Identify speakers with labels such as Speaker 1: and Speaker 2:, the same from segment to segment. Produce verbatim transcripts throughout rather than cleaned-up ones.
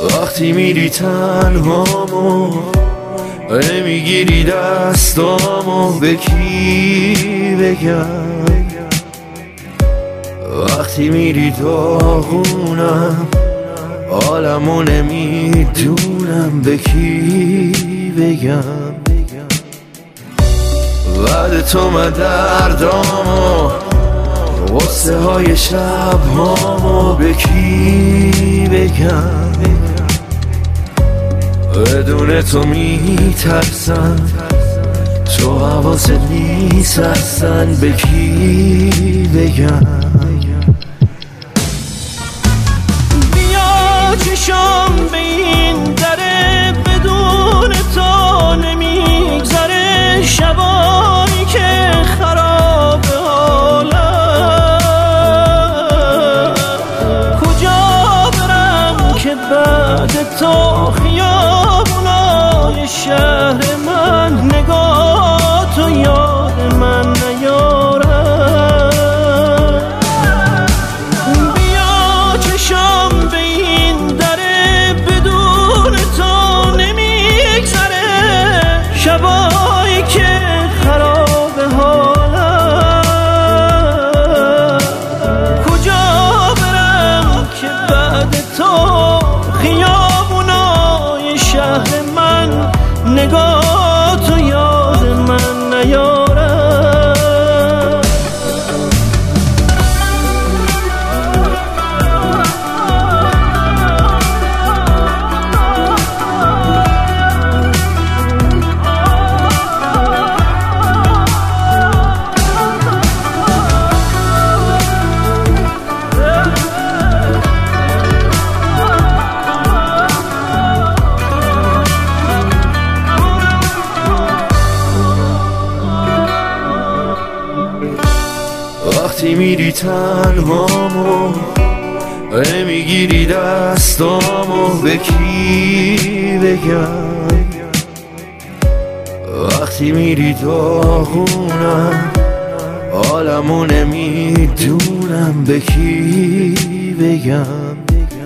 Speaker 1: وقتی میری تنهامو میگیری دستامو به کی بگم؟ وقتی میری داغونم عالمو نمیدونم به کی بگم. بعد تو من دردامو غصه های شب هامو به کی بگم؟ بدون تو میترسم تو حواست نیست اصلا به کی بگم؟
Speaker 2: بیا چشام به این دره بدون تو نمیگذره، شبایی که خراب حالم کجا برم که بعد تو خیابونای شهر من نگاه تو یاد من نیارم. بیا چشام به این دره بدون تو نمیگذره، شبایی که خراب حالم کجا برم که بعد تو خیابونای شهر من نگاه تو یاد من نیارم.
Speaker 1: وقتی میری تنهامو میگیری دستامو به کی بگم؟ وقتی میری داغونم عالمو نمیدونم به کی بگم.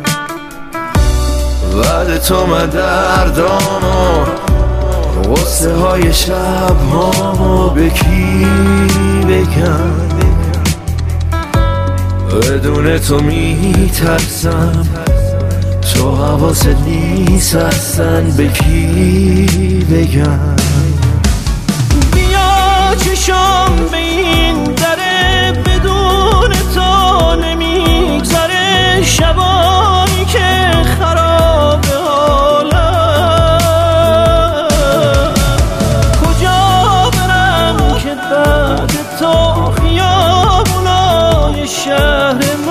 Speaker 1: بعد تو من دردامو غصه های شب هامو به کی بگم؟ بدون تو میترسم تو حواست نیست اصلا به کی بگم؟
Speaker 2: بیا چشام به این دره بدون تو نمیگذره، شبایی که خراب حالم کجا برم که بعد تو خیابونای شهر